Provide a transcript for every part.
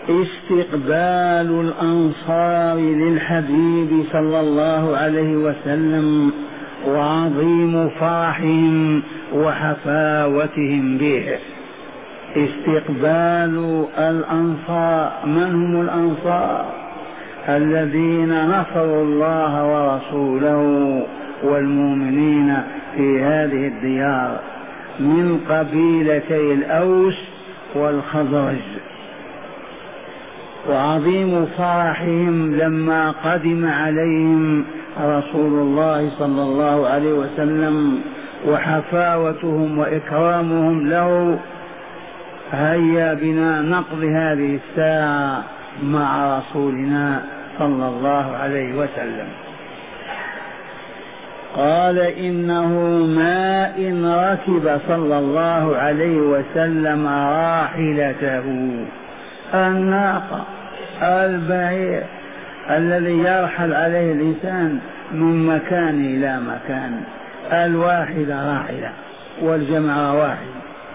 استقبال الأنصار للحبيب صلى الله عليه وسلم وعظيم فرحهم وحفاوتهم به. استقبال الأنصار، من هم الأنصار؟ الذين نصروا الله ورسوله والمؤمنين في هذه الديار من قبيلتي الأوس والخزرج. وعظيم فرحهم لما قدم عليهم رسول الله صلى الله عليه وسلم وحفاوتهم وإكرامهم له. هيا بنا نقضي هذه الساعة مع رسولنا صلى الله عليه وسلم. قال إنه ما إن ركب صلى الله عليه وسلم راحلته، الناقة البعير الذي يرحل عليه الإنسان من مكان إلى مكان، الواحدة راحلة والجمع واحد.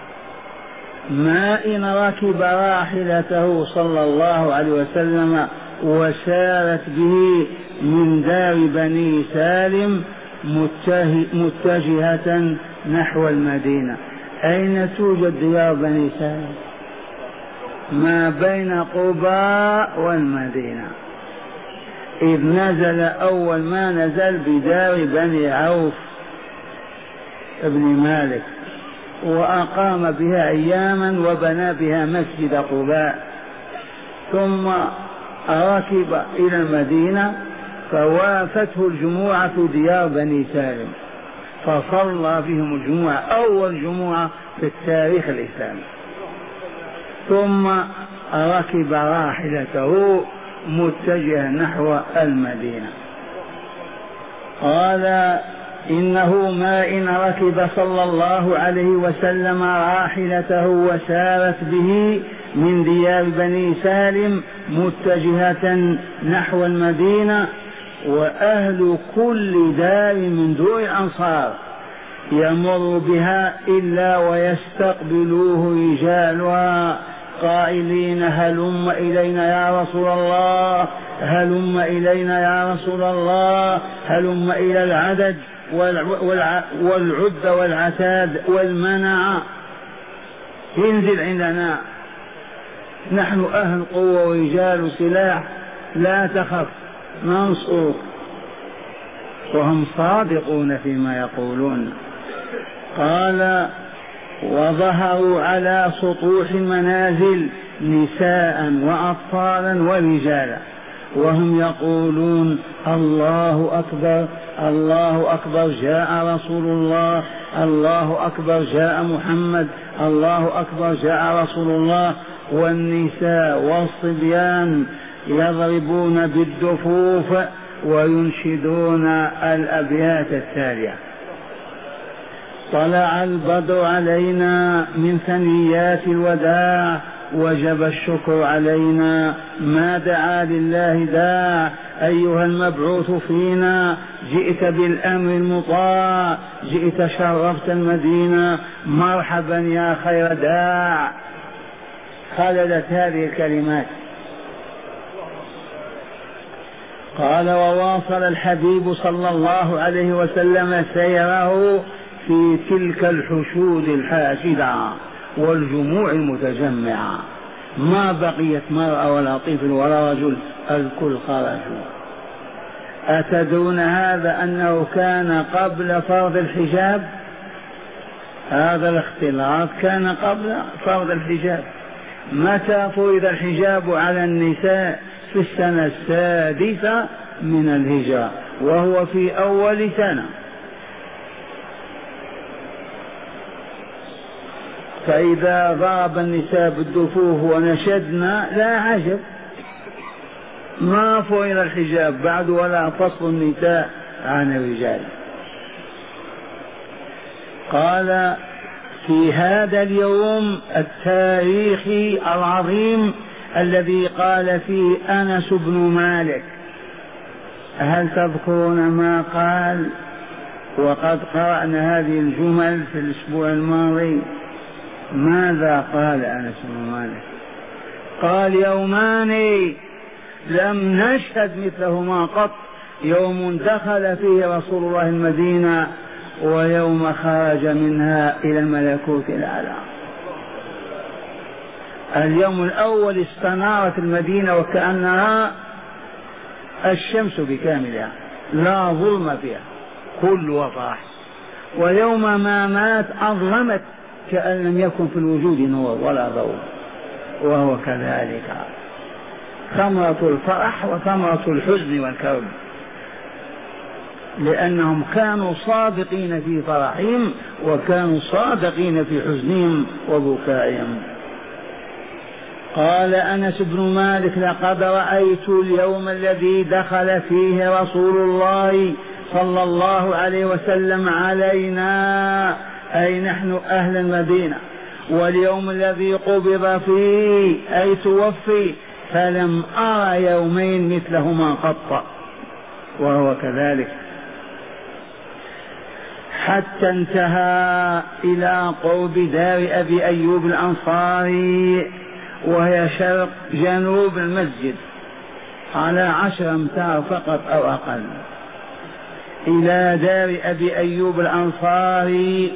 ما إن ركب راحلته صلى الله عليه وسلم وسارت به من دار بني سالم متجهة نحو المدينة. أين توجد ديار بني سالم؟ ما بين قباء والمدينة. إذ نزل أول ما نزل بدار بني عوف ابن مالك، وأقام بها أياما وبنى بها مسجد قباء، ثم ركب إلى المدينة فوافته الجموعة في ديار بني سالم فصلى بهم الجمعة، أول جمعة في التاريخ الإسلامي. ثم ركب راحلته متجها نحو المدينة. قال إنه ما إن ركب صلى الله عليه وسلم راحلته وسارت به من ديار بني سالم متجهة نحو المدينة، وأهل كل دار من دور الأنصار يمر بها إلا ويستقبلوه رجالها قائلين هلم إلينا يا رسول الله، هلم إلينا يا رسول الله، هلم إلى العدد والعد والعتاد والمنع، انزل عندنا، نحن أهل قوة ورجال سلاح، لا تخف ننصرك. وهم صادقون فيما يقولون. قال وظهروا على سطوح المنازل نساء وأطفالا ورجالا وهم يقولون الله أكبر الله أكبر جاء رسول الله، الله أكبر جاء محمد، الله أكبر جاء رسول الله. والنساء والصبيان يضربون بالدفوف وينشدون الأبيات التالية: طلع البدر علينا من ثنيات الوداع وجب الشكر علينا ما دعا لله داع، أيها المبعوث فينا جئت بالأمر المطاع، جئت شرفت المدينة مرحبا يا خير داع. خلدت هذه الكلمات. قال وواصل الحبيب صلى الله عليه وسلم سيره في تلك الحشود الحاشدة والجموع المتجمعة، ما بقيت مرأة ولا طفل ولا رجل، الكل خرجوا. أتدرون هذا أنه كان قبل فرض الحجاب؟ هذا الاختلاط كان قبل فرض الحجاب. متى فرض الحجاب على النساء؟ في السنة السادسة من الهجرة، وهو في أول سنة. فإذا ضرب النساء بالدفوف ونشدنا لا عجب، ما فرض الحجاب بعد ولا فصل النساء عن الرجال. قال في هذا اليوم التاريخي العظيم الذي قال فيه أنس بن مالك، هل تذكرون ما قال؟ وقد قرأنا هذه الجمل في الأسبوع الماضي. ماذا قال أنس بن مالك؟ قال يومان لم نشهد مثلهما قط، يوم دخل فيه رسول الله المدينة ويوم خرج منها إلى الملكوت الأعلى. اليوم الأول استنارت المدينة وكأنها الشمس بكاملها، لا ظلم فيها، كل وضاح. ويوم ما مات أظلمت كأن لم يكن في الوجود نور ولا ضوء. وهو كذلك، ثمرة الفرح وثمرة الحزن والكرب، لأنهم كانوا صادقين في فرحهم وكانوا صادقين في حزنهم وبكائهم. قال أنس بن مالك لقد رأيت اليوم الذي دخل فيه رسول الله صلى الله عليه وسلم علينا، أي نحن أهل المدينة، واليوم الذي قبض فيه أي توفي، فلم أرى يومين مثلهما قط. وهو كذلك، حتى انتهى إلى قرب دار أبي أيوب الأنصاري، وهي شرق جنوب المسجد على 10 أمتار فقط أو أقل، إلى دار أبي أيوب الأنصاري.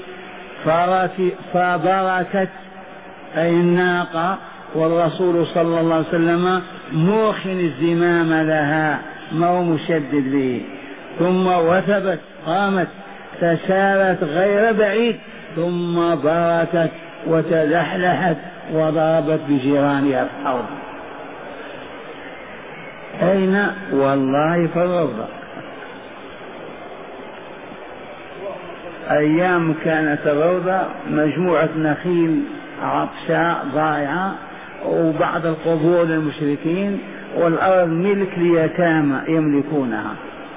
فبركت أي الناقة، والرسول صلى الله عليه وسلم موخن الزمام لها، ما هو مشدد به، ثم وثبت قامت فسارت غير بعيد، ثم بركت وتلحلحت وضربت بجيرانها في الأرض. أين؟ والله في الروضة. أيام كانت الروضة مجموعة نخيل عطشاء ضائعة وبعض القبور للمشركين، والأرض ملك ليتامى يملكونها،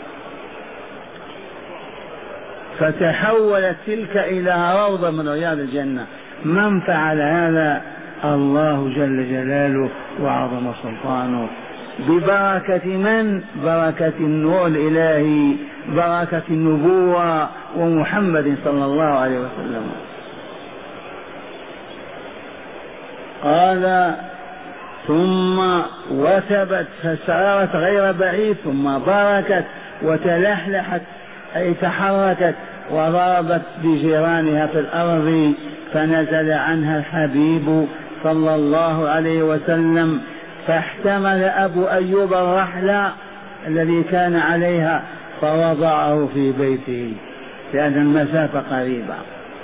فتحولت تلك إلى روضة من رياض الجنة. من فعل هذا؟ الله جل جلاله وعظم سلطانه، ببركة من؟ بركة النور الإلهي، بركة النبوة ومحمد صلى الله عليه وسلم. قال ثم وثبت فسارت غير بعيد، ثم بركت وتلحلحت أي تحركت وضربت بجيرانها في الأرض، فنزل عنها الحبيب صلى الله عليه وسلم، فاحتمل أبو أيوب الرحل الذي كان عليها فوضعه في بيته لأن المسافة قريبة.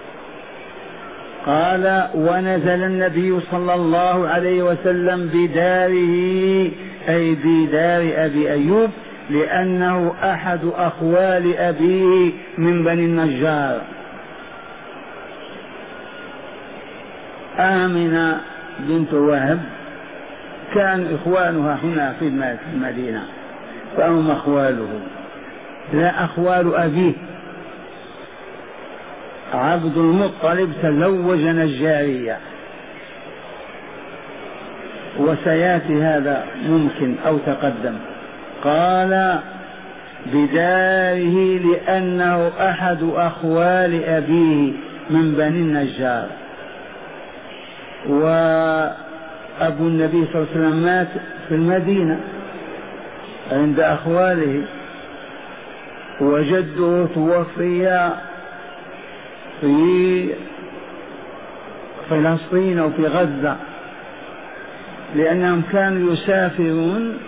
قال ونزل النبي صلى الله عليه وسلم بداره أي بدار أبي أيوب، لأنه أحد أخوال أبيه من بني النجار. آمنة بنت وهب كان إخوانها هنا في المدينة، فهم أخواله، لا أخوال أبيه. عبد المطلب تزوج نجارية، وسياتي هذا ممكن أو تقدم. قال بداره لأنه أحد أخوال أبيه من بني النجار. وأبو النبي صلى الله عليه وسلم مات في المدينة عند أخواله، وجده توفي في فلسطين أو في غزة، لأنهم كانوا يسافرون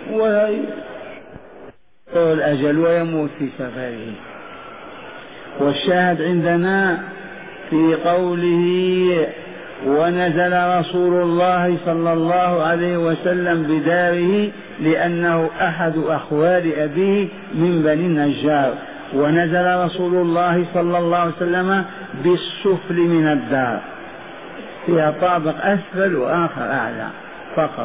الأجل ويموت في سفره. والشاهد عندنا في قوله ونزل رسول الله صلى الله عليه وسلم بداره لأنه أحد أخوال أبيه من بني النجار. ونزل رسول الله صلى الله عليه وسلم بالسفل من الدار، فيها طابق أسفل وآخر أعلى فقط.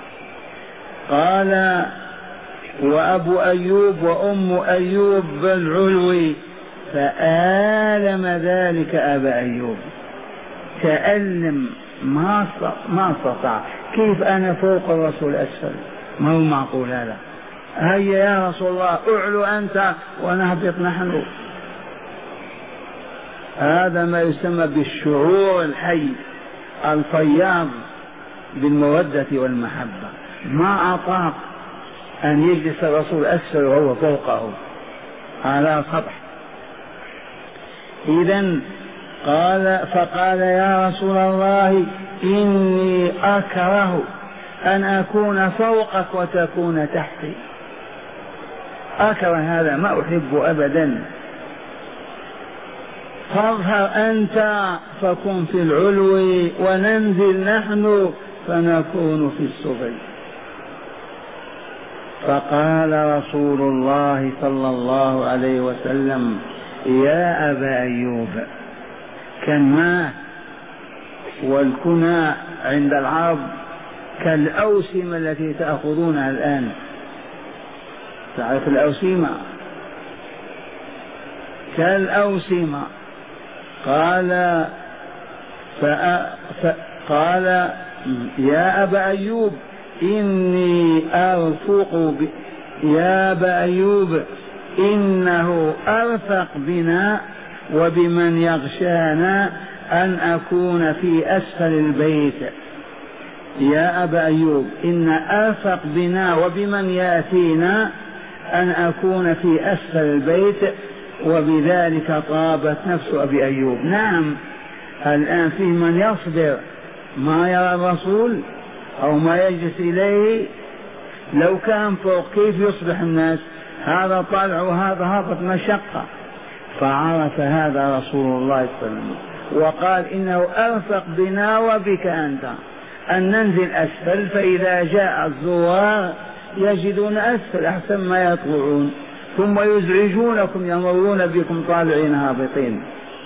قال وأبو أيوب وأم أيوب بالعلو، فآلم ذلك أبا أيوب، تألم ما استطاع. كيف أنا فوق الرسول أسفل؟ ما هو معقول هذا. هيا يا رسول الله اعلو أنت ونهبط نحن. هذا ما يسمى بالشعور الحي الفياض بالمودة والمحبة، ما أطاق أن يجلس الرسول أسفل وهو فوقه على سطح. إذن فقال يا رسول الله إني أكره أن أكون فوقك وتكون تحتي، أكره هذا، ما أحب أبدا. فاظهر أنت فكن في العلو وننزل نحن فنكون في السفل. فقال رسول الله صلى الله عليه وسلم يا أبا أيوب، كان ما والكنى عند العرب كالأوسمة التي تأخذونها الآن، تعرف الأوسمة؟ كالأوسمة. قال يا أبا أيوب إني أرفق يا أبا أيوب إنه أرفق بنا وبمن يغشانا أن أكون في أسفل البيت. يا أبا أيوب إن أرفق بنا وبمن يأتينا أن أكون في أسفل البيت. وبذلك طابت نفس أبي أيوب. نعم، الآن فيه من يصبر ما يرى الرسول أو ما يجلس إليه، لو كان فوق كيف يصبح الناس؟ هذا طالع وهذا هابط، مشقة. فعرف هذا رسول الله صلى الله عليه وسلم وقال إنه أرفق بنا وبك أنت أن ننزل أسفل، فإذا جاء الزوار يجدون أسفل أحسن ما يطلعون، ثم يزعجونكم يمرون بكم طالعين هابطين.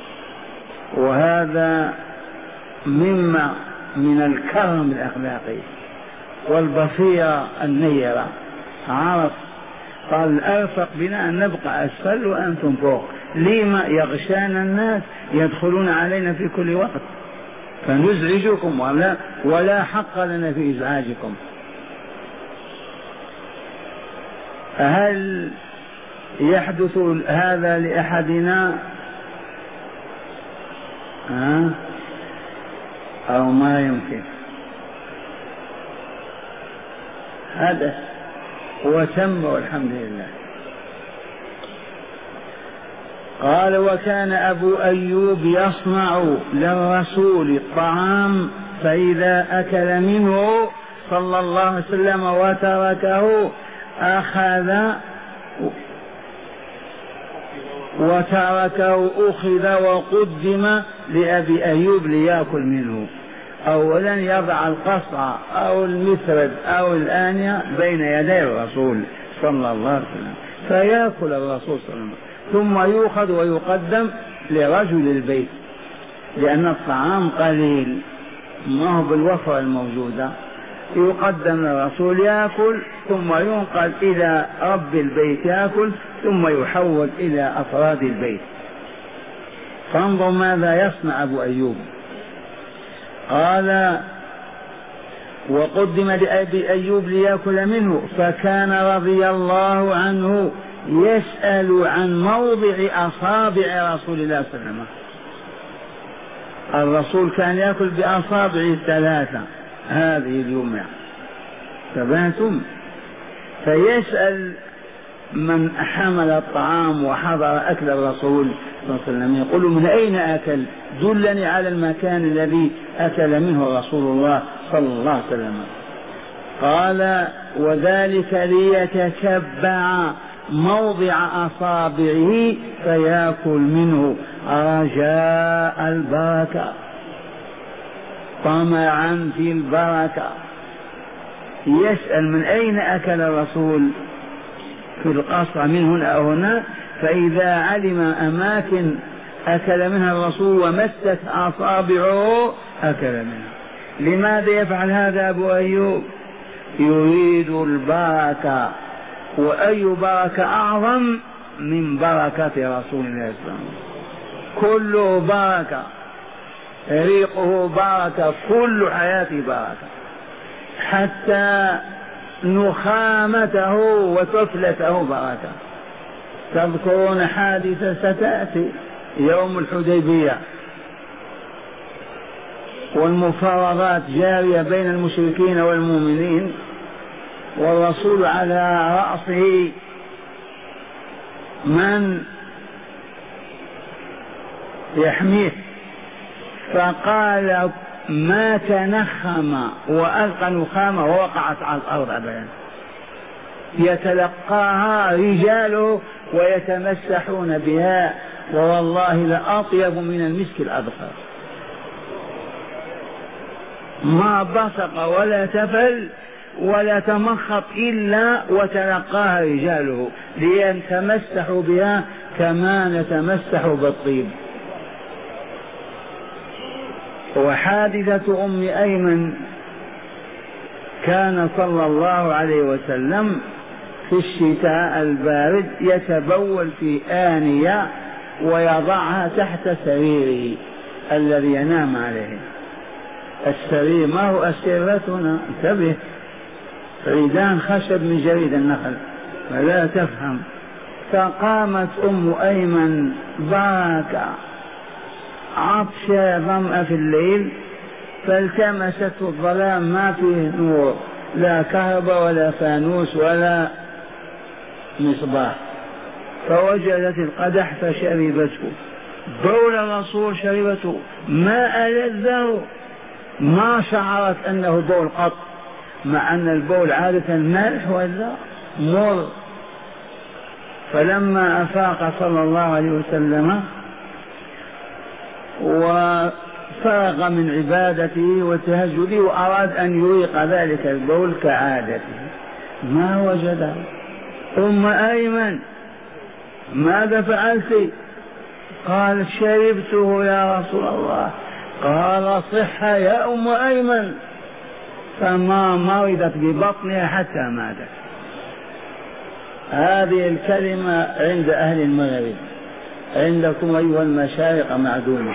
وهذا مما من الكرم الأخلاقي والبصيرة النيرة. عرف، قال أرفق بنا أن نبقى أسفل وأنتم فوق، لما يغشانا الناس يدخلون علينا في كل وقت فنزعجكم ولا حق لنا في إزعاجكم. هل يحدث هذا لأحدنا أو ما يمكن؟ حدث وتم والحمد لله. قال وكان أبو أيوب يصنع للرسول الطعام فإذا أكل منه صلى الله عليه وسلم وتركه أخذ وقدم لأبي أيوب ليأكل منه. أولا يضع القصع أو المثرد أو الآنية بين يدي الرسول صلى الله عليه وسلم فيأكل الرسول صلى الله عليه وسلم، ثم يؤخذ ويقدم لرجل البيت، لأن الطعام قليل ما هو بالوفرة الموجودة. يقدم للرسول يأكل ثم ينقل إلى رب البيت يأكل ثم يحول إلى أفراد البيت. فانظر ماذا يصنع أبو أيوب. قال وقدم لأبي أيوب ليأكل منه، فكان رضي الله عنه يسأل عن موضع أصابع رسول الله صلى الله عليه وسلم. الرسول كان يأكل بأصابع الثلاثة هذه اليمنى، تبهتم؟ فيسأل من حمل الطعام وحضر أكل الرسول صلى الله عليه وسلم، يقول من أين أكل؟ دلني على المكان الذي أكل منه رسول الله صلى الله عليه وسلم. قال وذلك ليتتبع موضع أصابعه فيأكل منه رجاء البركة، طمعا في البركة. يسأل من أين أكل الرسول في القصر من هنا أو هنا، فإذا علم أماكن أكل منها الرسول ومست أصابعه أكل منها. لماذا يفعل هذا أبو أيوب؟ يريد البركة، وأي بركة أعظم من بركة رسول الله صلى الله عليه وسلم؟ كله بركة، ريقه بركة، كل حياته بركة، حتى نخامته وطفلته بركة. تذكرون حادثة ستأتي يوم الحديبية، والمفاوضات جارية بين المشركين والمؤمنين، والرسول على رأسه من يحميه، فقال ما تنخم وألقى نخامة ووقعت على الأرض أبدا، يتلقاها رجاله ويتمسحون بها، ووالله لأطيب من المسك الأبخر، ما بصق ولا تفل ولا تمخط إلا وتلقاها رجاله ليتمسحوا بها كما نتمسح بالطيب. وحادثة أم أيمن كان صلى الله عليه وسلم في الشتاء البارد يتبول في آنية ويضعها تحت سريره الذي ينام عليه. السرير ما هو أسرتنا، انتبه، عيدان خشب من جريد النخل ولا تفهم. فقامت أم أيمن باكى عطشة ظمأ في الليل، فالتمست الظلام ما فيه نور، لا كهرباء ولا فانوس ولا مصباح، فوجدت القدح فشربته، بول الرسول شربته، ما ألذه، ما شعرت أنه بول قط، مع أن البول عادة مالح ولا مر. فلما أفاق صلى الله عليه وسلم وفرغ من عبادته وتهجده وأراد أن يريق ذلك البول كعادته ما وجده. أم أيمن ماذا فعلت؟ قالت شربته يا رسول الله. قال صحة يا أم أيمن، فما مرضت ببطنها حتى ماتت. هذه الكلمة عند أهل المغرب، عندكم أيها المشارق معدومة.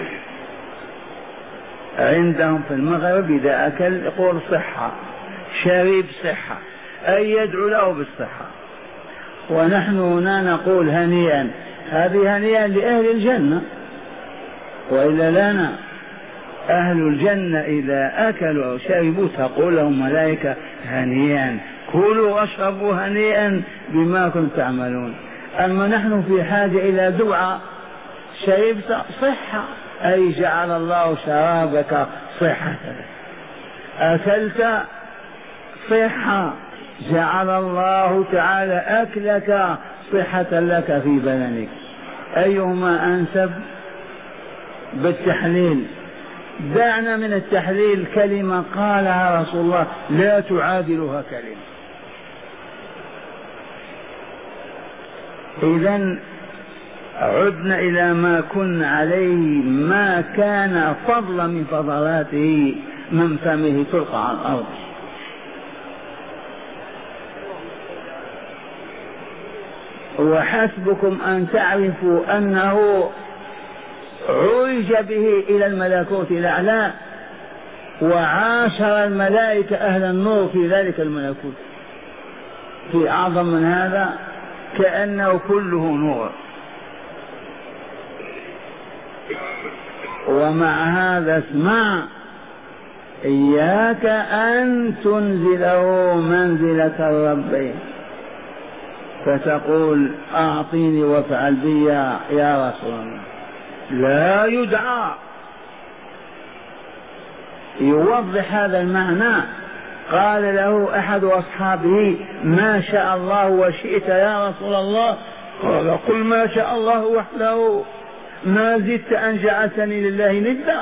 عندهم في المغرب إذا أكل يقول صحة، شرب صحة، أي يدعو له بالصحة. ونحن هنا نقول هنيئا، هذه هنيئا لأهل الجنة، وإلا لنا أهل الجنة إذا أكلوا أو شربوا تقول لهم ملائكة هنيئا، كلوا واشربوا هنيئا بما كنتم تعملون. أما نحن في حاجة إلى دعاء. شربت صحة، أي جعل الله شرابك صحة، أكلت صحة، جعل الله تعالى أكلك صحة لك في بدنك. أيهما أنسب؟ بالتحليل. دعنا من التحليل كلمة قالها رسول الله لا تعادلها كلمة. إذن عدنا إلى ما كنا عليه، ما كان فضلا من فضلاته من فمه تلقى على الأرض. وحسبكم أن تعرفوا أنه عرج به إلى الملكوت الأعلى، وعاشر الملائكة أهل النور في ذلك الملكوت. في أعظم من هذا؟ كأنه كله نور. ومع هذا اسمع، إياك أن تنزله منزلة الرب فتقول أعطيني وافعل بي يا رسول الله. لا يدعى. يوضح هذا المعنى. قال له أحد أصحابه ما شاء الله وشئت يا رسول الله. قال قل ما شاء الله وحده، ما زدت أن جعلتني لله ندا.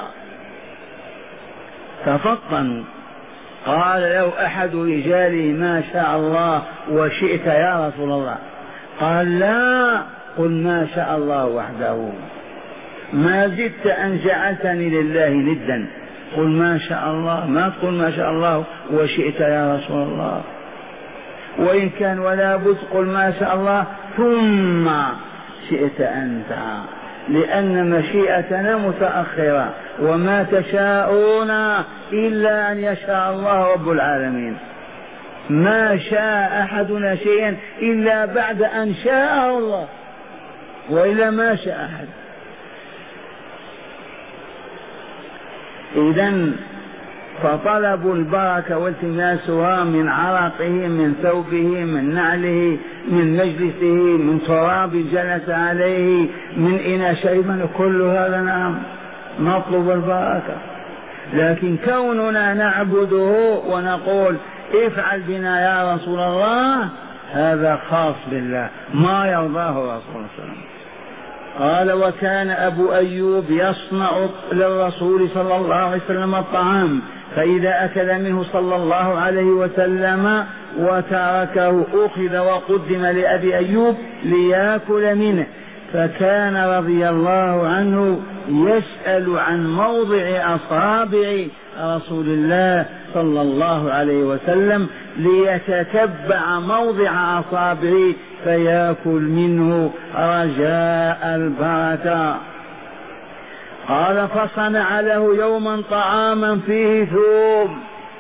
تفطنوا. قال له أحد رجاله ما شاء الله وشئت يا رسول الله. قال لا، قل ما شاء الله وحده، ما زدت أن جعلتني لله ندا. قل ما شاء الله، ما تقول ما شاء الله وشئت يا رسول الله. وإن كان ولا بد قل ما شاء الله ثم شئت أنت، لأن مشيئتنا متأخرة، وما تشاءون إلا أن يشاء الله رب العالمين. ما شاء أحدنا شيئا إلا بعد أن شاءه الله، وإلا ما شاء أحد. إذن فطلبوا البركة والتماسها من عرقه، من ثوبه، من نعله، من مجلسه، من تراب جلس عليه، من إناء شرب، كل هذا نعم نطلب البركة. لكن كوننا نعبده ونقول افعل بنا يا رسول الله، هذا خاص بالله، ما يرضاه رسول الله صلى الله عليه وسلم. قال: وكان أبو أيوب يصنع للرسول صلى الله عليه وسلم الطعام، فإذا أكل منه صلى الله عليه وسلم وتركه أخذ وقدم لأبي أيوب ليأكل منه، فكان رضي الله عنه يسأل عن موضع أصابع رسول الله صلى الله عليه وسلم ليتتبع موضع أصابعه فيأكل منه رجاء البركة. قال: فصنع له يوما طعاما فيه ثوم،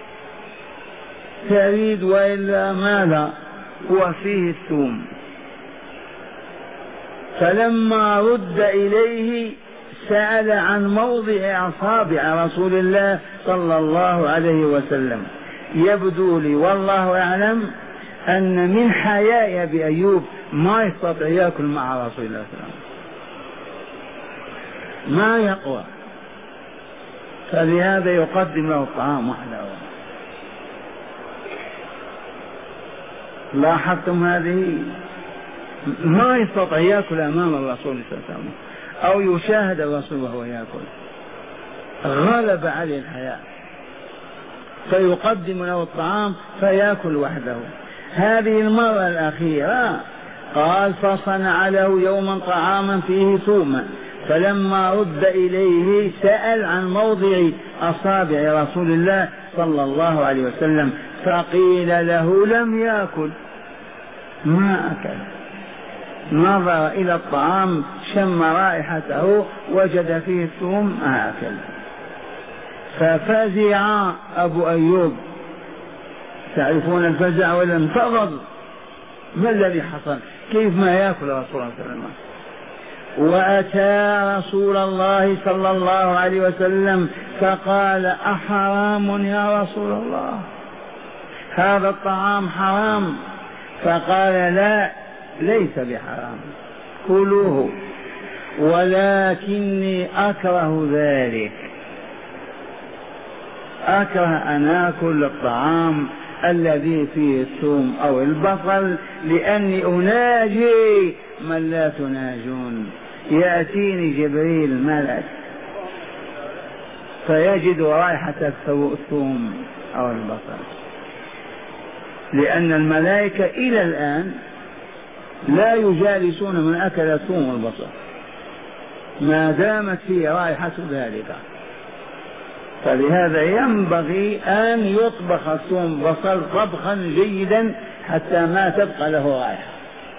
تريد وإلا ماذا، وفيه الثوم. فلما رد إليه سأل عن موضع أصابع رسول الله صلى الله عليه وسلم. يبدو لي والله أعلم أن من حياء أبي أيوب ما يستطيع يأكل مع رسول الله صلى الله عليه وسلم، ما يقوى، فلهذا يقدم له الطعام وحده. لاحظتم هذه؟ ما يستطيع يأكل أمام الرسول صلى الله عليه وسلم أو يشاهد الرسول وهو يأكل، غلب عليه الحياء، فيقدم له الطعام فيأكل وحده. هذه المرة الأخيرة قال: فصنع له يوما طعاما فيه ثوما، فلما رد إليه سأل عن موضع أصابع رسول الله صلى الله عليه وسلم، فقيل له: لم يأكل، ما أكل. نظر إلى الطعام، شم رائحته، وجد فيه الثوم، ما أكل. ففزع أبو أيوب، تعرفون الفزع ولا انتظر؟ ما الذي حصل؟ كيف ما يأكل رسول الله صلى الله عليه وسلم؟ وأتى رسول الله صلى الله عليه وسلم فقال: أحرام يا رسول الله؟ هذا الطعام حرام؟ فقال: لا، ليس بحرام، كلوه، ولكني أكره ذلك، أكره أن آكل الطعام الذي فيه الثوم أو البصل، لأني أناجي من لا تناجون. يأتيني جبريل ملك فيجد رائحة الثوم أو البصل، لأن الملائكة إلى الآن لا يجالسون من أكل الثوم والبصل ما دامت فيه رائحة ذلك. فلهذا ينبغي أن يطبخ الثوم والبصل طبخا جيدا حتى ما تبقى له رائحة.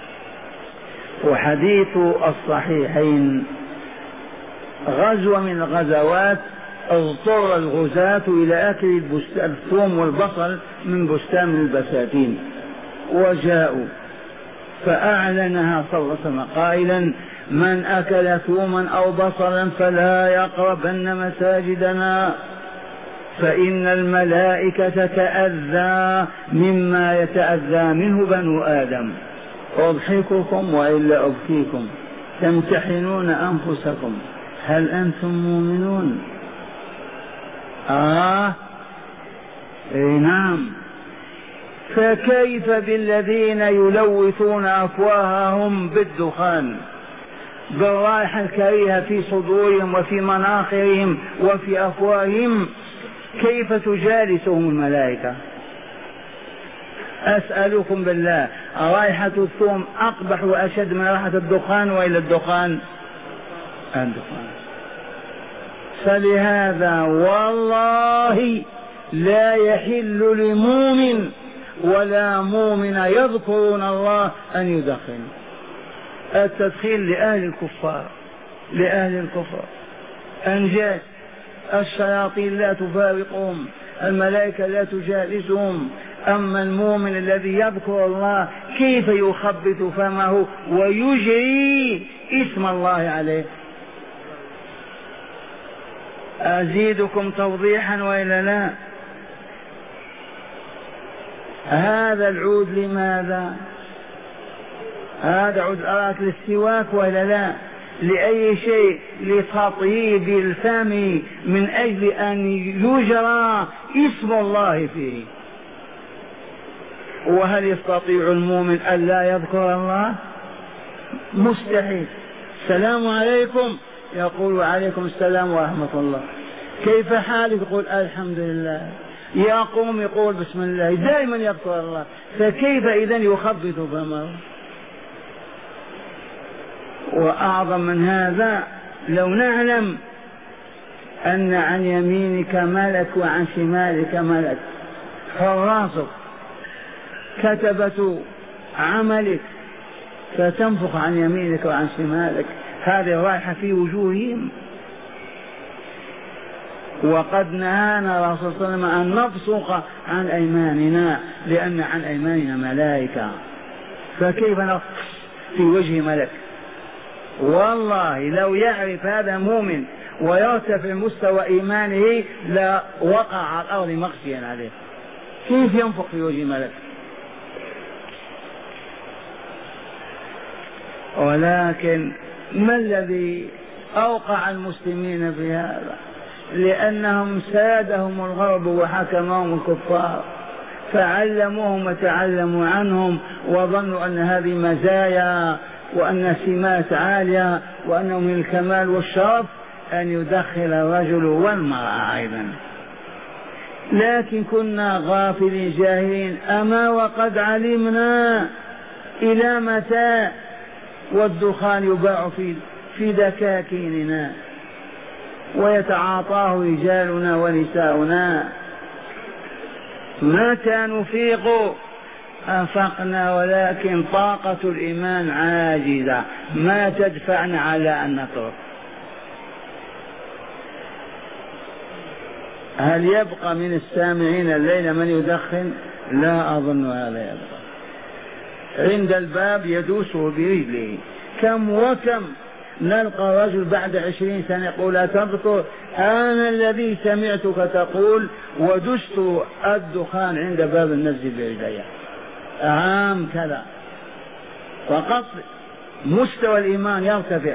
وحديث الصحيحين: غزوة من الغزوات اضطر الغزاة إلى أكل الثوم والبصل من بستان البساتين، وجاءوا فأعلنها صلى الله عليه وسلم قائلا: من أكل ثوما أو بصلا فلا يقربن مساجدنا، فإن الملائكة تتأذى مما يتأذى منه بنو آدم. أضحككم وإلا أبكيكم، تمتحنون أنفسكم، هل أنتم مؤمنون؟ نعم. فكيف بالذين يلوثون أفواههم بالدخان، بالرائحة الكريهة في صدورهم وفي مناخرهم وفي أفواههم، كيف تجالسهم الملائكة؟ أسألكم بالله، رائحة الثوم أقبح وأشد من رائحة الدخان وإلى الدخان؟ فلهذا والله لا يحل لمؤمن ولا مؤمن يذكرون الله أن يدخن. التدخين لأهل الكفار، لأهل الكفر، أنجاس. الشياطين لا تفارقهم، الملائكة لا تجالسهم. أما المؤمن الذي يذكر الله كيف يخبط فمه ويجري اسم الله عليه؟ أزيدكم توضيحا وإلا لا؟ هذا العود لماذا؟ هذا عود أراك للسواك ولا لا؟ لأي شيء؟ لتطيب الفم من أجل أن يجرى اسم الله فيه. وهل يستطيع المؤمن أن لا يذكر الله؟ مستحيل. السلام عليكم يقول وعليكم السلام ورحمة الله. كيف حالك؟ يقول الحمد لله. يقوم يقول بسم الله، دائما يذكر الله. فكيف إذن يخبط فمه؟ وأعظم من هذا لو نعلم أن عن يمينك ملك وعن شمالك ملك، حراسك كتبة عملك فتنفخ عن يمينك وعن شمالك، هذه الرائحة في وجوههم. وقد نهانا الرسول صلى الله عليه وسلم أن نبصق عن أيماننا لأن عن أيماننا ملائكة، فكيف نقص في وجه ملك؟ والله لو يعرف هذا مؤمن ويرتفع مستوى إيمانه لا وقع على الأرض مغشيا عليه. كيف ينفق في وجه ملك؟ ولكن ما الذي أوقع المسلمين في هذا؟ لأنهم سادهم الغرب وحكمهم الكفار، فعلموهم وتعلموا عنهم وظنوا أن هذه مزايا وأن سمات عالية وأنه من الكمال والشرف أن يدخل الرجل والمرأة أيضا. لكن كنا غافلين جاهلين. أما وقد علمنا إلى متى والدخان يباع في دكاكيننا ويتعاطاه رجالنا ونساؤنا. متى نفيق؟ أنفقنا ولكن طاقة الإيمان عاجزة ما تدفعنا على أن نترك. هل يبقى من السامعين الليلة من يدخن؟ لا أظن هذا يبقى. عند الباب يدوسه برجله. كم وكم نلقى رجل بعد 20 سنة يقول أتذكر أنا الذي سمعتك تقول ودست الدخان عند باب المسجد برجلي عام كذا. فقط مستوى الإيمان يرتفع.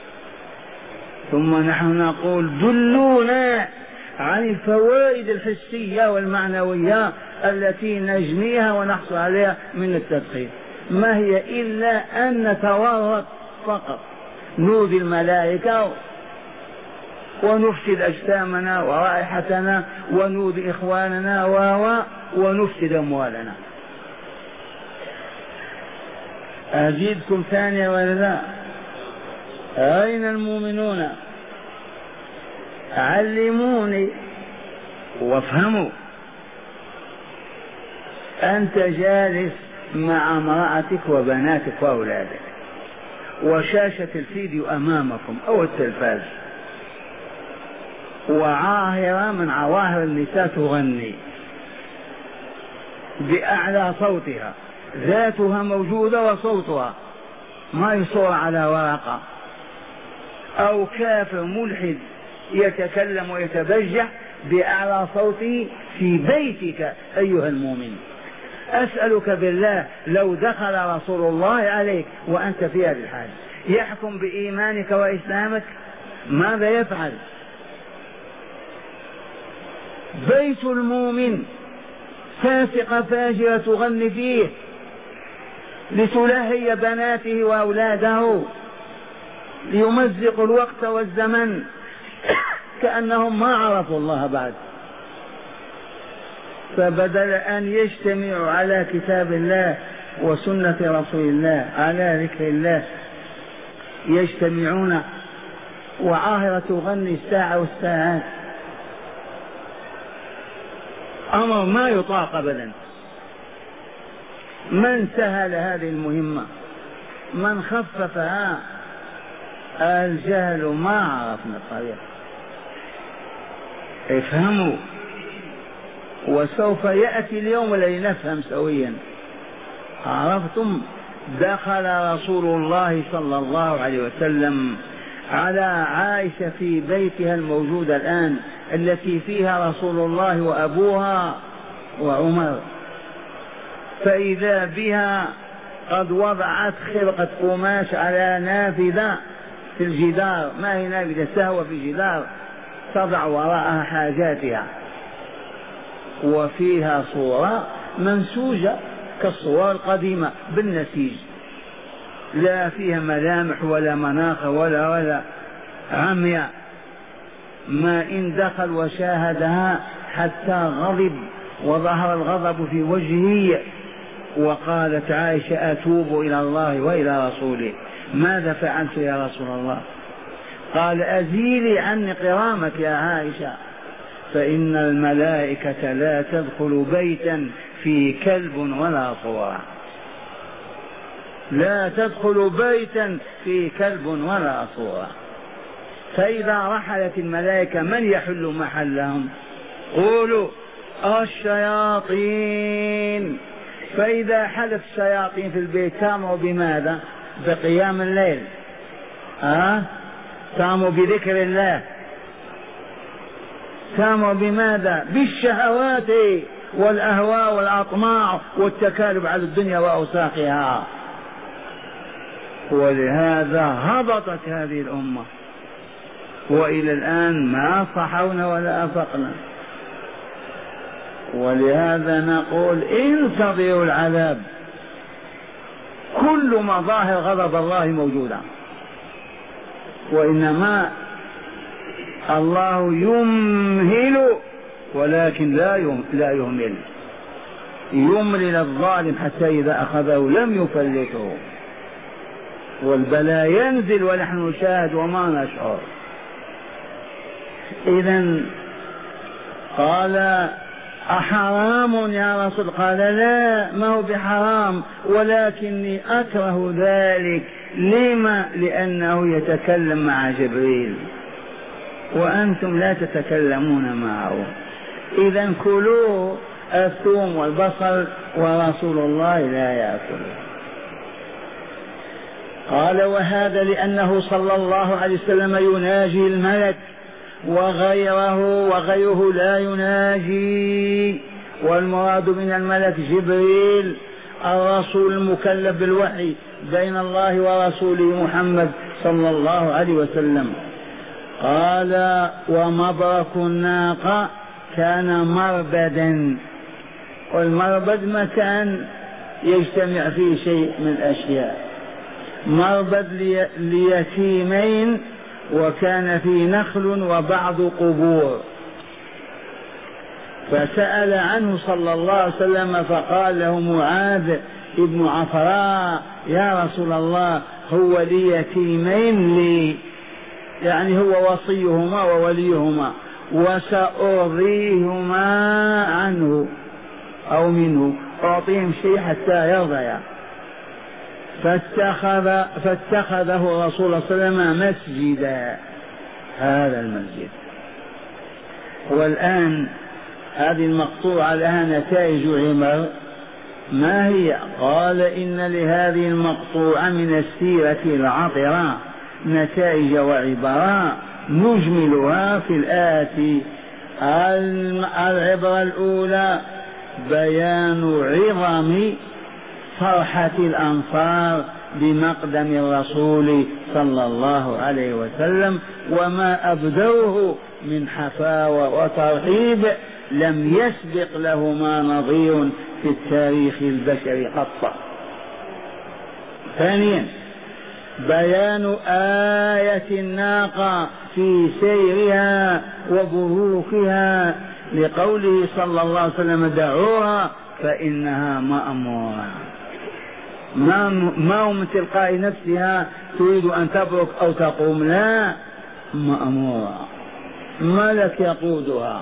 ثم نحن نقول دلونا عن الفوائد الحسية والمعنوية التي نجنيها ونحصل عليها من التدخين. ما هي إلا أن نتورط فقط، نؤذي الملائكة ونفسد أجسامنا ورائحتنا ونؤذي إخواننا ونفسد أموالنا. أزيدكم ثانية ولا لا؟ أين المؤمنون؟ علموني وافهموا. أنت جالس مع امرأتك وبناتك وأولادك وشاشة الفيديو أمامكم أو التلفاز، وعاهرة من عواهر النساء تغني بأعلى صوتها، ذاتها موجودة وصوتها ما يصور على ورقة، أو كافر ملحد يتكلم ويتبجح بأعلى صوته في بيتك أيها المؤمن. أسألك بالله لو دخل رسول الله عليك وأنت في هذه الحال يحكم بإيمانك وإسلامك ماذا يفعل؟ بيت المؤمن فاسقة فاجرة تغني فيه لتلهي بناته وأولاده ليمزق الوقت والزمن كأنهم ما عرفوا الله بعد. فبدل أن يجتمعوا على كتاب الله وسنة رسول الله على ذكر الله يجتمعون وعاهرة تغني الساعة والساعات. أمر ما يطاق أبدا. من سهل هذه المهمة؟ من خففها؟ الجهل ما عرفنا الطريق. افهموا وسوف يأتي اليوم الذي نفهم سويا. عرفتم؟ دخل رسول الله صلى الله عليه وسلم على عائشة في بيتها الموجود الآن التي فيها رسول الله وأبوها وعمر، فإذا بها قد وضعت خرقة قماش على نافذة في الجدار، ما هي نافذة، سهوة في الجدار تضع وراءها حاجاتها، وفيها صورة منسوجة كالصور القديمة بالنسيج، لا فيها ملامح ولا مناخ ولا عمياء. ما إن دخل وشاهدها حتى غضب وظهر الغضب في وجهه، وقالت عائشة أتوب إلى الله وإلى رسوله. ماذا فعلت يا رسول الله؟ قال أزيلي عني قرامك يا عائشة، فإن الملائكة لا تدخل بيتا فيه كلب ولا صورة، لا تدخل بيتا فيه كلب ولا صورة. فإذا رحلت الملائكة من يحل محلهم؟ قولوا الشياطين. فإذا حلت الشياطين في البيت تاموا بماذا؟ بقيام الليل، تاموا بذكر الله، تاموا بماذا؟ بالشهوات والأهواء والأطماع والتكالب على الدنيا وأوساخها. ولهذا هبطت هذه الأمة، وإلى الآن ما صحونا ولا أفقنا. ولهذا نقول انتظروا العذاب، كل مظاهر غضب الله موجودة، وإنما الله يمهل ولكن لا يهمل، يملل الظالم حتى إذا أخذه لم يفلته، والبلاء ينزل ونحن نشاهد وما نشعر. إذن قال أحرام يا رسول؟ قال لا، ما هو بحرام، ولكني أكره ذلك. لما؟ لأنه يتكلم مع جبريل وأنتم لا تتكلمون معه. إذن كلوا الثوم والبصل ورسول الله لا يأكل. قال وهذا لأنه صلى الله عليه وسلم يناجي الملك وغيره لا يناجي، والمراد من الملك جبريل الرسول المكلف بالوحي بين الله ورسوله محمد صلى الله عليه وسلم. قال ومبرك الناقة كان مربدا، والمربد مكان يجتمع فيه شيء من الأشياء، مربد ليتيمين، وكان فيه نخل وبعض قبور، فسأل عنه صلى الله عليه وسلم فقال له معاذ ابن عفراء يا رسول الله هو ليتيمين لي، يعني هو وصيهما ووليهما، وسأرضيهما عنه أو منه، أعطيهم شيء حتى يرضيا. فاتخذه رسول الله صلى الله عليه وسلم مسجدا، هذا المسجد. والآن هذه المقطوعة لها نتائج عمر، ما هي؟ قال إن لهذه المقطوعة من السيرة العطرة نتائج وعبرة نجملها في الآتي. العبرة الأولى بيان عظم فرحة الأنصار بمقدم الرسول صلى الله عليه وسلم، وما أبدوه من حفاوة وترحيب لم يسبق لهما نظير في التاريخ البشري قط. ثانيا بيان آية الناقة في سيرها وبروكها، لقوله صلى الله عليه وسلم دعوها فإنها مأمورة، ما هو من تلقاء نفسها تريد أن تبرك أو تقوم، لا، مأمورة، ملك يقودها.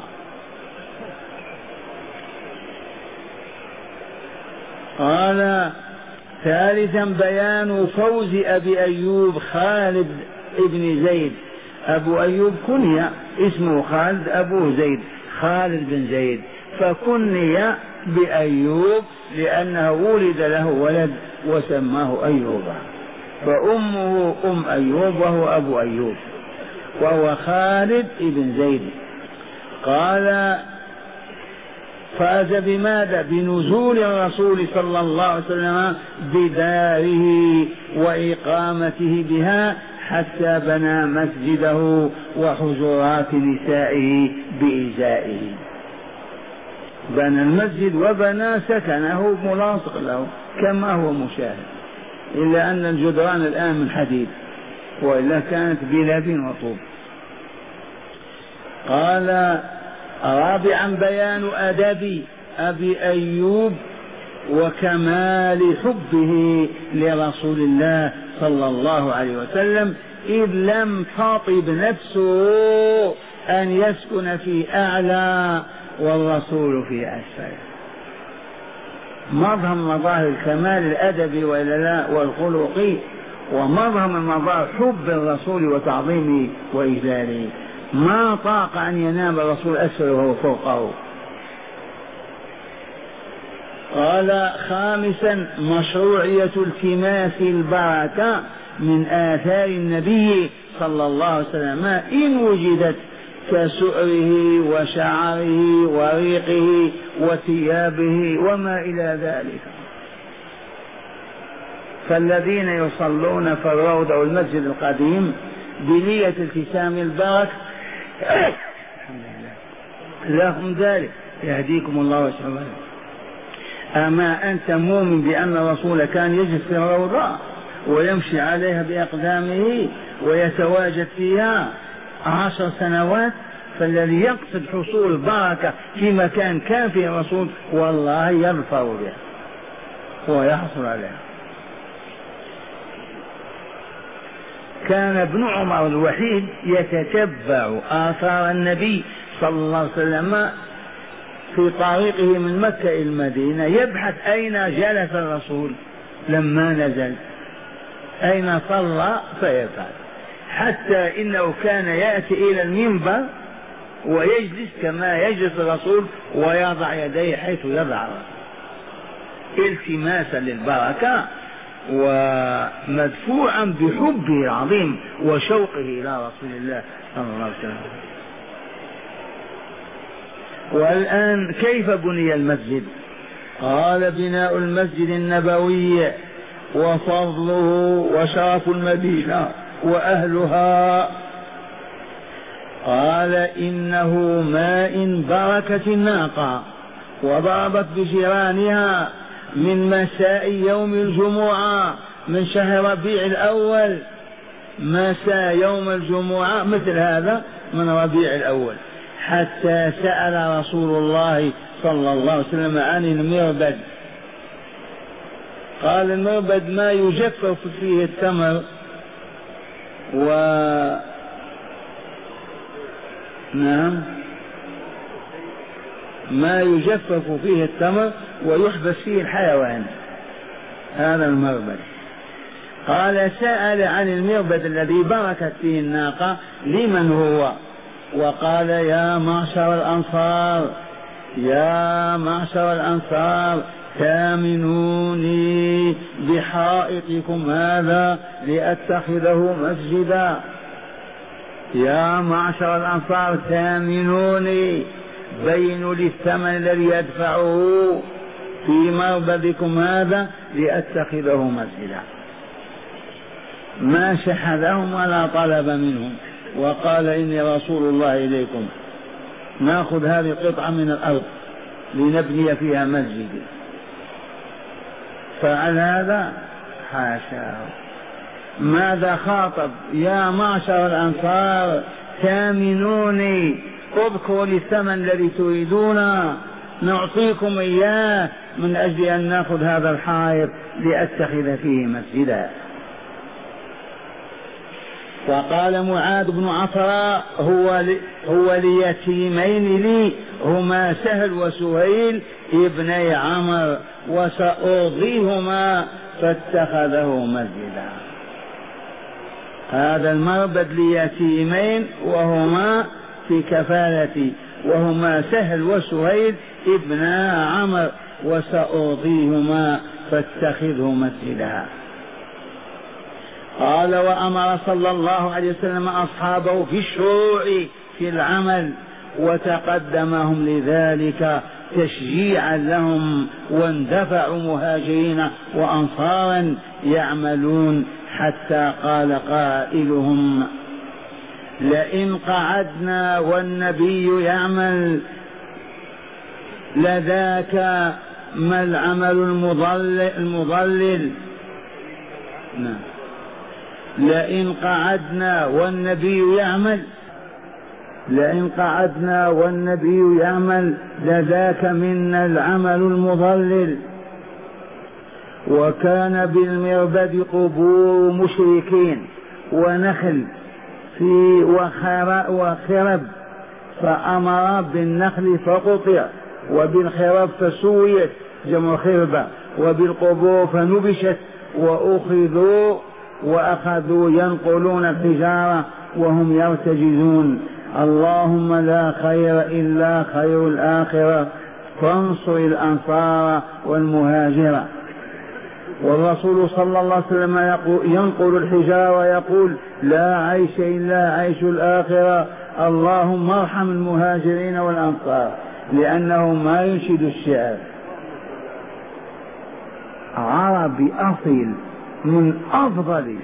قال ثالثا بيان فوز أبي أيوب خالد ابن زيد، أبو أيوب كنية اسمه خالد، أبو زيد خالد بن زيد، فكني بأيوب لأنه ولد له ولد وسماه أيوب. فأمه أم أيوب وهو أبو أيوب، وهو خالد بن زيد. قال فاز بماذا؟ بنزول الرسول صلى الله عليه وسلم بداره وإقامته بها، حتى بنى مسجده وحجرات نسائه بإزائه. بنى المسجد وبنى سكنه ملاصق له كما هو مشاهد، إلا أن الجدران الآن من حديد، وإلا كانت بلاد وطوب. قال رابعا بيان أدب أبي أيوب وكمال حبه لرسول الله صلى الله عليه وسلم، إذ لم تطب نفسه أن يسكن في أعلى والرسول في أسفل. مظهر مظاهر الكمال الأدبي وإلا لا والخلقي، ومظهر من مظاهر حب الرسول وتعظيمه وإجلاله. ما طاق أن ينام الرسول أسفل وهو فوقه. قال خامسا مشروعية التماس البركة من آثار النبي صلى الله عليه وسلم إن وجدت، كسؤره وشعره وريقه وثيابه وما إلى ذلك. فالذين يصلون في الروضة أو المسجد القديم بنية التسام البركة لهم ذلك، يهديكم الله ويصلح. أما أنت مؤمن بأن الرسول كان يجلس في الروضة ويمشي عليها بأقدامه ويتواجد فيها 10 سنوات؟ فالذي يقصد حصول بركة في مكان كان فيه الرسول والله يظفر بها ويحصل عليها. كان ابن عمر الوحيد يتتبع آثار النبي صلى الله عليه وسلم في طريقه من مكة إلى المدينة، يبحث أين جلس الرسول لما نزل، أين صلى فيفعل، حتى إنه كان يأتي إلى المنبر ويجلس كما يجلس الرسول ويضع يديه حيث يضع، التماسا للبركة ومدفوعا بحبه العظيم وشوقه إلى رسول الله صلى الله عليه وسلم. والآن كيف بني المسجد؟ قال بناء المسجد النبوي وفضله وشرف المدينة وأهلها. قال إنه ماء بركة الناقة وضربت بجيرانها من مساء يوم الجمعة من شهر ربيع الأول، مساء يوم الجمعة مثل هذا من ربيع الأول، حتى سأل رسول الله صلى الله عليه وسلم عن المربد. قال المربد ما يجفف فيه التمر نعم ما يجفف فيه التمر ويحبس فيه الحيوان، هذا المربد. قال سأل عن المربد الذي بركت فيه الناقة لمن هو؟ وقال يا معشر الأنصار، يا معشر الأنصار ثامنوني بحائطكم هذا لأتخذه مسجدا. يا معشر الأنصار ثامنوني، بينوا لي الثمن الذي يدفعه في مربدكم هذا لأتخذه مسجدا. ما شحذهم ولا طلب منهم، وقال إني رسول الله إليكم، نأخذ هذه القطعة من الأرض لنبني فيها مسجد. فعل هذا؟ حاشاه. ماذا خاطب؟ يا معشر الأنصار ثامنوني، اذكروا لي الثمن الذي تريدون نعطيكم إياه من أجل أن نأخذ هذا الحائط لأتخذ فيه مسجدا. وقال معاذ بن عفراء هو ليتيمين لي هما سهل وسهيل ابني عمر وسأرضيهما فاتخذه مسجدا. هذا المربد ليتيمين وهما في كفالتي، وهما سهل وسهيل ابنا عمر وسأرضيهما فاتخذه مسجدا. قال وأمر صلى الله عليه وسلم أصحابه في الشروع في العمل وتقدمهم لذلك تشجيعا لهم، واندفعوا مهاجرين وأنصارا يعملون، حتى قال قائلهم لئن قعدنا والنبي يعمل لذاك ما العمل المضلل. لئن قعدنا والنبي يعمل، لئن قعدنا والنبي يعمل لذاك منا العمل المضلل. وكان بالمربد قبور مشركين ونخل في وخرب، فأمر بالنخل فقطع، وبالخرب فسويت جمع خربة، وبالقبور فنبشت، وأخذوا ينقلون الحجارة وهم يرتجزون. اللهم لا خير إلا خير الآخرة، فانصر الأنصار والمهاجرة. والرسول صلى الله عليه وسلم ينقل الحجارة ويقول لا عيش إلا عيش الآخرة، اللهم ارحم المهاجرين والأنصار، لأنه ما ينشد الشعر. عربي أصيل من أفضل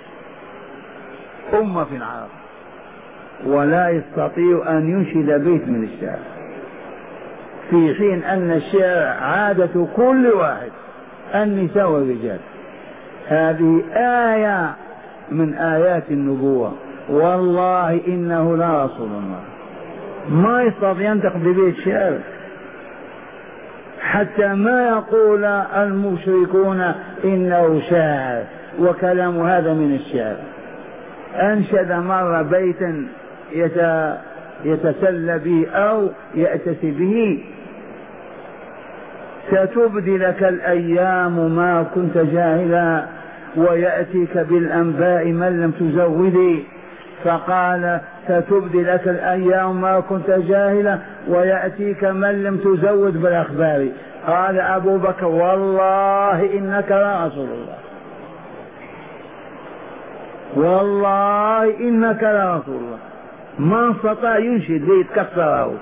أمة في العرب، ولا يستطيع أن ينشد بيت من الشعر، في حين أن الشعر عادة كل واحد النساء والرجال. هذه آية من آيات النبوة، والله إنه لا رسول الله، ما يستطيع ينطق ببيت شعر، حتى ما يقول المشركون إنه شاعر، وكلام هذا من الشعر. أنشد مرة بيتا يتسلى به أو يأتسي به: ستبدي لك الأيام ما كنت جاهلا، ويأتيك بالأنباء من لم تزودي. فقال ستبدي لك الأيام ما كنت جاهلا ويأتيك من لم تزود بالأخبار. قال أبو بكر والله إنك لرسول الله، والله إنك لرسول الله. ما استطاع ينشد ليتكسره،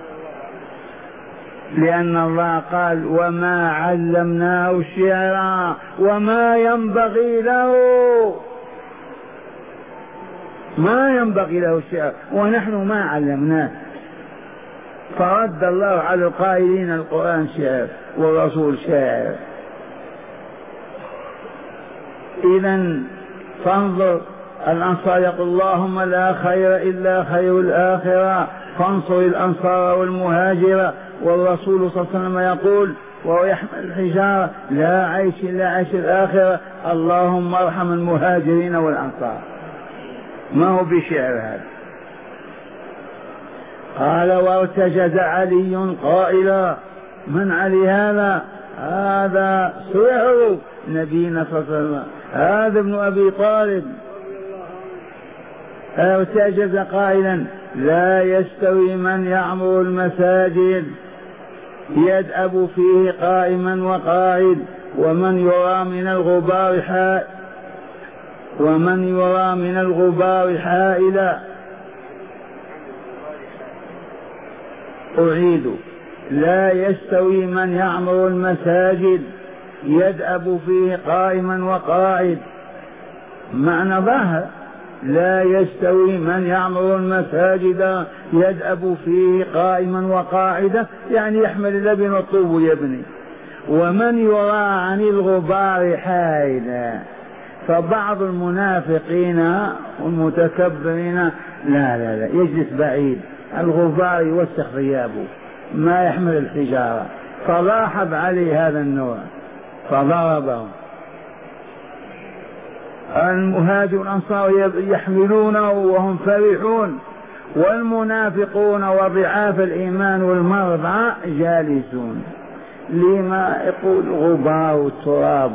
لأن الله قال وما علمناه الشعر وما ينبغي له، ما ينبغي له الشعر، ونحن ما علمناه. فرد الله على القائلين القرآن شعر والرسول شاعر. إذن فانظر، الأنصار يقول اللهم لا خير إلا خير الآخرة، فانصر الأنصار والمهاجرة. والرسول صلى الله عليه وسلم يقول وهو يحمل الحجارة لا عيش إلا عيش الآخرة، اللهم ارحم المهاجرين والأنصار. ما هو بشعر هذا. قال وارتجز علي قائلا: من علي هذا؟ هذا سعر نبينا صلى الله عليه وسلم، هذا ابن أبي طالب. ارتجز قائلا: لا يستوي من يعمر المساجد يدأب فيه قائما وقاعد، ومن يرى من الغبار حائلا. أعيد: لا يستوي من يعمر المساجد يدأب فيه قائما وقاعد. معنى ظاهر: لا يستوي من يعمر المساجد يدأب فيه قائما وقاعدا، يعني يحمل اللبن والطوب ويبني. ومن يرى عن الغبار حائلا. فبعض المنافقين والمتكبرين لا يجلس بعيد، الغبار يوسخ ثيابه، ما يحمل الحجارة. فلاحظ عليه هذا النوع فضربه. المهاجر والأنصار يحملونه وهم فرحون، والمنافقون وضعاف الإيمان والمرضى جالسون. لما يقول غبار التراب.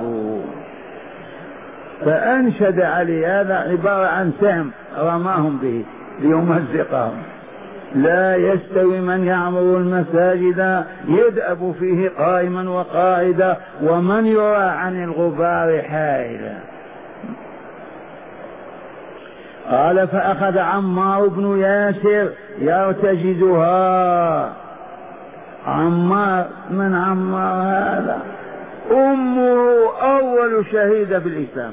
فأنشد علي هذا عبارة عن سهم رماهم به ليمزقهم. لا يستوي من يعمر المساجد يدأب فيه قائما وقاعدا، ومن يرى عن الغبار حائلا. قال فأخذ عمار بن ياسر يرتجزها. عمار من عمار هذا؟ أمه أول شهيدة في الإسلام،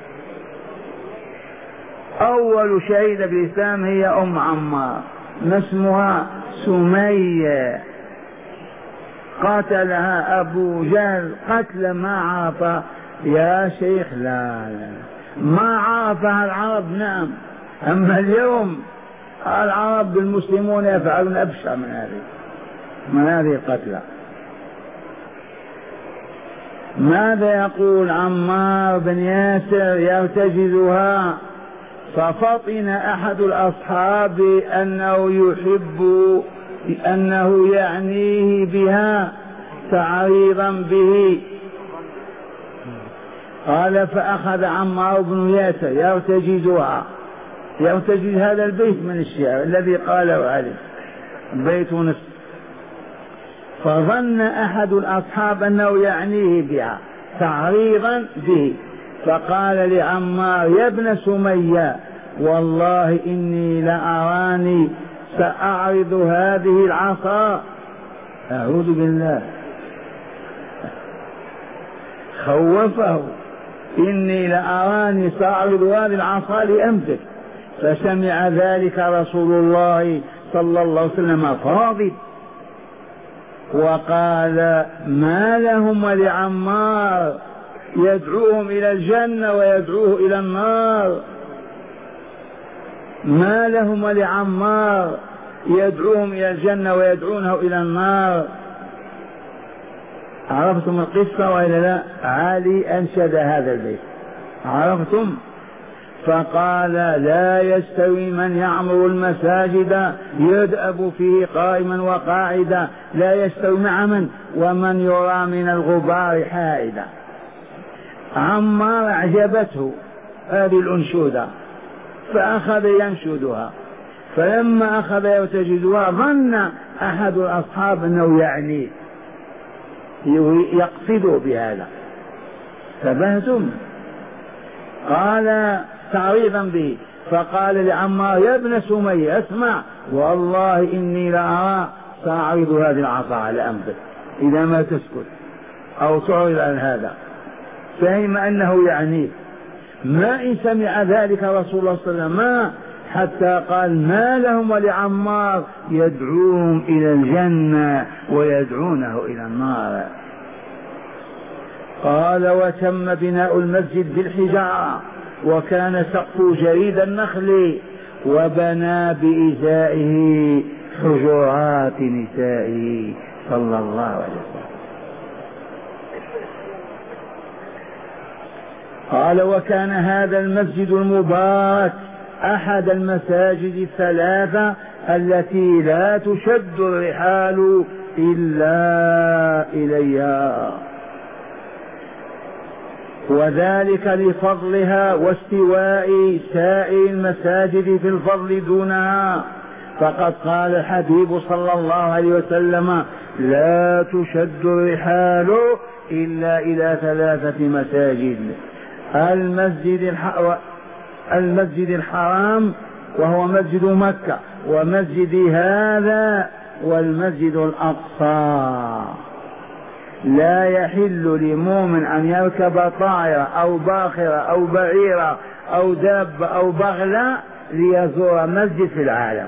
أول شهيدة في الإسلام هي أم عمار، ما اسمها؟ سمية. قتلها أبو جهل قتل ما عرف يا شيخ، لا ما عرفها العرب، نعم، أما اليوم العرب المسلمون يفعلون أبشع من هذه القتلى. ماذا يقول عمار بن ياسر يرتجزها؟ ففطن أحد الأصحاب أنه يعنيه بها تعريضا به. قال فأخذ عمار بن ياسر يرتجزها، يرتجز هذا البيت من الشعر الذي قاله عليه، بيت نصف. فظن أحد الأصحاب أنه يعنيه بها تعريضا به، فقال لعمار يا ابن سمية والله إني لأراني سأعرض هذه العصا. أعوذ بالله، خوفه، إني لأراني سأعرض هذه العصا لأمسك. فسمع ذلك رسول الله صلى الله عليه وسلم غاضب وقال ما لهم ولعمار يدعوهم إلى الجنة ويدعوه إلى النار، ما لهم ولعمار يدعوهم إلى الجنة ويدعونه إلى النار. عرفتم القصة وإلا لا؟ علي أنشد هذا البيت، عرفتم؟ فقال لا يستوي من يعمر المساجد يدأب فيه قائما وقاعدا، لا يستوي مع من ومن يرى من الغبار حائدا. عمار أعجبته هذه الأنشودة فأخذ ينشدها، فلما أخذ يرتجزها ظن أحد الأصحاب أنه يعني يقصد بهذا، فبهتم. قال تعريضا به، فقال لعمار يا ابن سمية اسمع والله إني لأرى سأعرض هذه العصا على أنفك إذا ما تسكت أو تعرض عن هذا. فهم أنه يعني ما إن سمع ذلك رسول الله صلى الله عليه وسلم حتى قال ما لهم ولعمار يدعوهم إلى الجنة ويدعونه إلى النار. قال وتم بناء المسجد بالحجارة وكان سقفه جريد النخل وبنى بإزائه حجرات نسائه صلى الله عليه وسلم. قال وكان هذا المسجد المبارك أحد المساجد الثلاثة التي لا تشد الرحال إلا إليها، وذلك لفضلها واستواء سائر المساجد في الفضل دونها. فقد قال الحبيب صلى الله عليه وسلم لا تشد الرحال إلا إلى ثلاثة مساجد: المسجد الحرام وهو مسجد مكة، ومسجد هذا، والمسجد الأقصى. لا يحل لمؤمن أن يركب طائرة أو باخرة أو بعيرة أو دابة أو بغلة ليزور مسجد في العالم،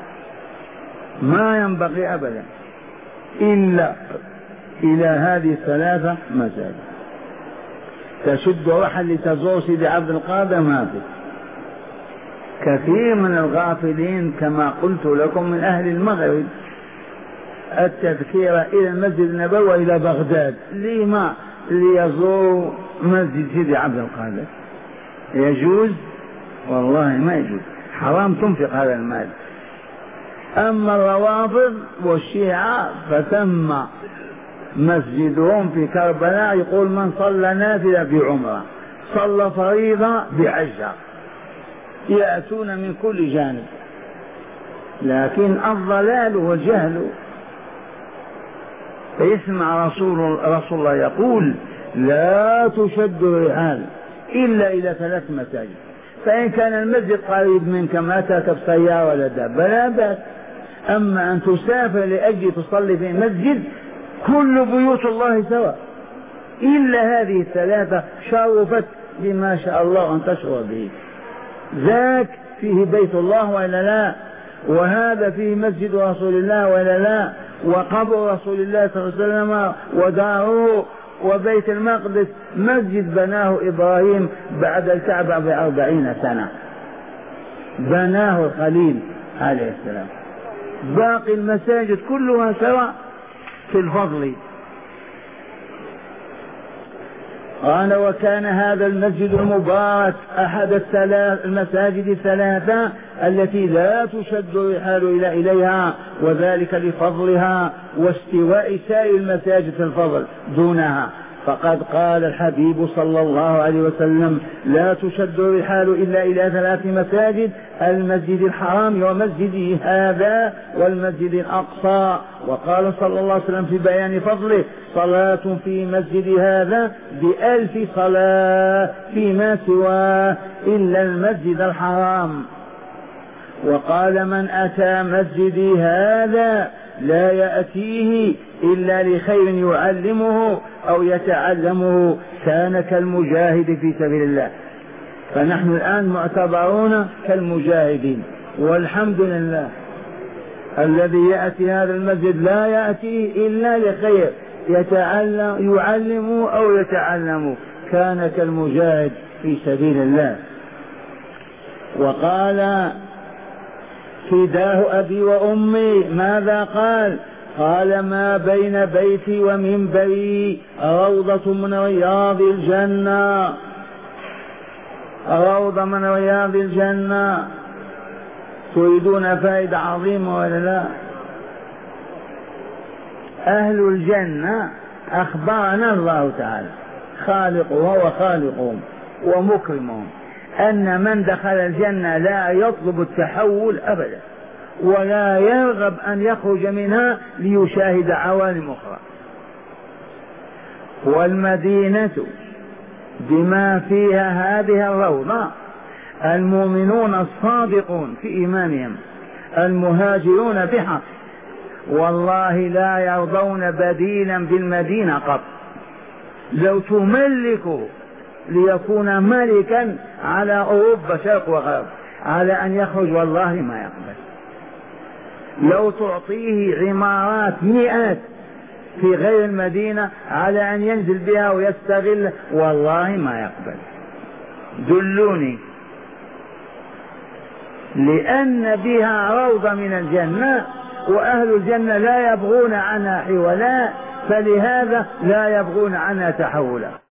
ما ينبغي أبدا إلا إلى هذه الثلاثة مساجد. تشد رحل لتزور سيدي عبد القادر ما في. كثير من الغافلين كما قلت لكم من أهل المغرب التذكير إلى المسجد النبوي وإلى بغداد، لما ليزور مسجد سيدي عبد القادر. يجوز؟ والله ما يجوز، حرام تنفق هذا المال. أما الروافض والشيعة فتم مسجدهم في كربلاء، يقول من صلى نافلة بعمرة صلى فريضة بعشرة، يأتون من كل جانب. لكن الضلال والجهل. فيسمع رسول الله يقول لا تشد الرحال إلا إلى 3 مساجد: فإن كان المسجد قريب منك ما تركب سيارة ولا دابة لا بأس. أما أن تسافر لأجل تصلي في مسجد كل بيوت الله سواء إلا هذه الثلاثة شرفت بما شاء الله أن تشعر به. ذاك فيه بيت الله وإلا لا، وهذا فيه مسجد رسول الله وإلا لا، وقبر رسول الله صلى الله عليه وسلم وداره، وبيت المقدس مسجد بناه إبراهيم بعد الكعبة ب40 سنة، بناه الخليل عليه السلام. باقي المساجد كلها سواء في الفضل. قال وكان هذا المسجد المبارك أحد المساجد الثلاثة التي لا تشد الرحال إليها، وذلك لفضلها واستواء سائر المساجد في الفضل دونها. فقد قال الحبيب صلى الله عليه وسلم لا تشد الرحال إلا إلى 3 مساجد: المسجد الحرام ومسجده هذا والمسجد الأقصى. وقال صلى الله عليه وسلم في بيان فضله: صلاة في مسجد هذا ب1000 صلاة فيما سواه إلا المسجد الحرام. وقال: من أتى مسجدي هذا لا يأتيه إلا لخير يعلمه أو يتعلمه كان كالمجاهد في سبيل الله. فنحن الآن معتبرون كالمجاهدين، والحمد لله. الذي يأتي هذا المسجد لا يأتيه إلا لخير يعلمه أو يتعلمه كان كالمجاهد في سبيل الله. وقال: فداه أبي وأمي. ماذا قال؟ قال: ما بين بيتي ومنبري روضة من رياض الجنة، روضة من رياض الجنة. تريدون فائدة عظيمة ولا لا؟ أهل الجنة أخبرنا الله تعالى خالقها وخالقهم ومكرمهم أن من دخل الجنة لا يطلب التحول أبدا، ولا يرغب أن يخرج منها ليشاهد عوالم أخرى. والمدينة بما فيها هذه الروضة المؤمنون الصادقون في إيمانهم المهاجرون بحق، والله لا يرضون بديلا بالمدينة قط. لو تملك ليكون ملكا على أوروبا شرق وغرب على أن يخرج والله ما يقبل. لو تعطيه عمارات مئات في غير المدينة على أن ينزل بها ويستغل والله ما يقبل. دلوني. لأن بها روضة من الجنة، وأهل الجنة لا يبغون عنها حولا، فلهذا لا يبغون عنها تحولا.